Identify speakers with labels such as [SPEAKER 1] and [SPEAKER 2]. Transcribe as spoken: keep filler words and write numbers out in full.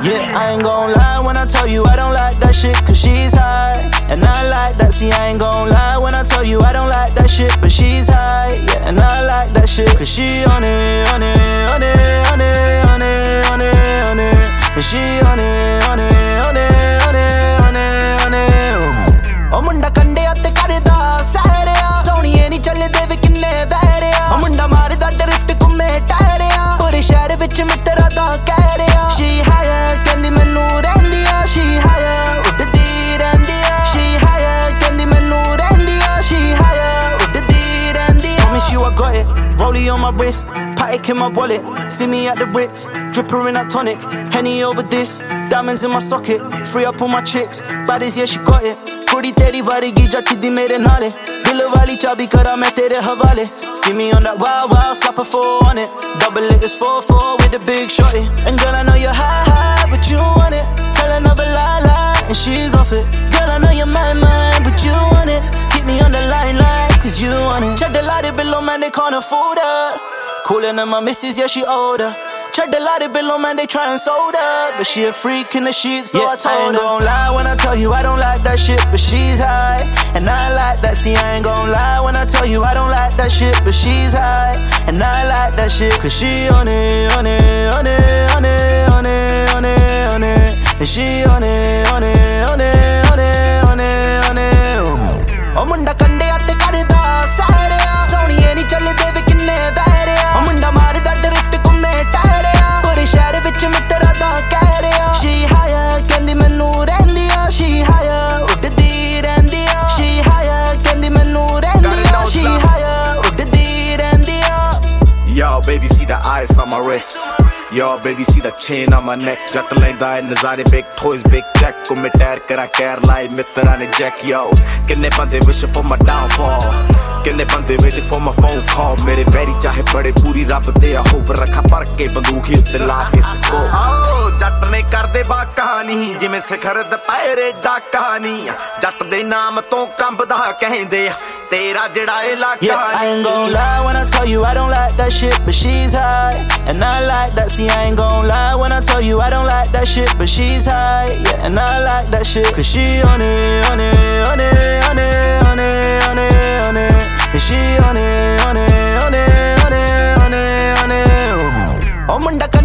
[SPEAKER 1] Yeah, I ain't gon' lie when I tell you I don't like that shit, cause she's high. And I like that, see I ain't gon' lie when I tell you I don't like that shit, but she's high. Yeah, and I like that shit, cause she on it, on it, on it, on it, on it, on it, on it. And she on it, on it, on it, on it, on it, on it. Oh munda kande atte karda sareya, soniye ni chalde ve kinne vareya. Oh munda marda drift kumme taireya, pure shahar vich mitra da keh reya. She higher kendi menu rendiya, she higher uddi rendiya. She higher kendi menu rendiya, she higher uddi rendiya. Promise you I got it, rollie on my wrist, Patek in my wallet, see me at the Ritz, dripper in a tonic, Henny over this, diamonds in my socket, free up on my chicks, bodies yeah she got it. Kudi teri varigi jachdi mere naale, dil wali chabi kara main tere hawale. See me on that wild wild, slap a four on it, double it is four four with a big shorty. And girl I know you're high high, but you want it, tell another lie lie, and she's off it. Girl I know you're my mind, but you want it, keep me on the line line, cause you want it. Check the light below man, they can't afford her. Coolin' than my missus, yeah, she older. Check the light below, man, they try and sold her, but she a freak in the sheets, so yeah, I told her. I ain't gon' lie when I tell you I don't like that shit, but she's high. And I like that, see, I ain't gon' lie when I tell you I don't like that shit, but she's high. And I like that shit, cause she on it, on it, on it, on it, on it, on it, on it. And she on it, on it, on it, on it, on it, on it. Oh, munda kande atte karda sareya, soniye ni chalde ve kinne vareya. Oh, munda marda drift kumme taireya, pure shahar vich mitra da keh reya. She higher kendi menu rendiya, she higher uddi rendiya. She higher kendi menu rendiya, she higher uddi rendiya.
[SPEAKER 2] Yo baby see the ice on my wrist, yo baby see the chain on my neck. Jat lenda hai nazare, big toys, big check, ko me tire kara care lai mitra ne jack. Yo kinne bande wish for my downfall, kinne bande waiting for my phone call. Mere very chahe bade puri rab de hope rakha par ke bandook hi utte la ke isko. Oh jat ne kar de ba kahani jiਵੇਂ ਸਿਖਰ ਦੁਪਹਿਰੇ ਦਾ ਕਹਾਣੀ, ਜੱਟ ਦੇ ਨਾਮ ਤੋਂ ਕੰਬਦਾ ਕਹਿੰਦੇ ਤੇਰਾ ਜਿਹੜਾ ਇਲਾਕਾ।
[SPEAKER 1] Yeah, I ain't gon' lie when I tell you I don't like that shit, but she's high. And I like that, see I ain't gon' lie when I tell you I don't like that shit, but she's high. Yeah, and I like that shit, cause she on it, on it, on it, on it, on it, on it, on it. And she on it, on it, on it, on it, on it, on it. Oh munda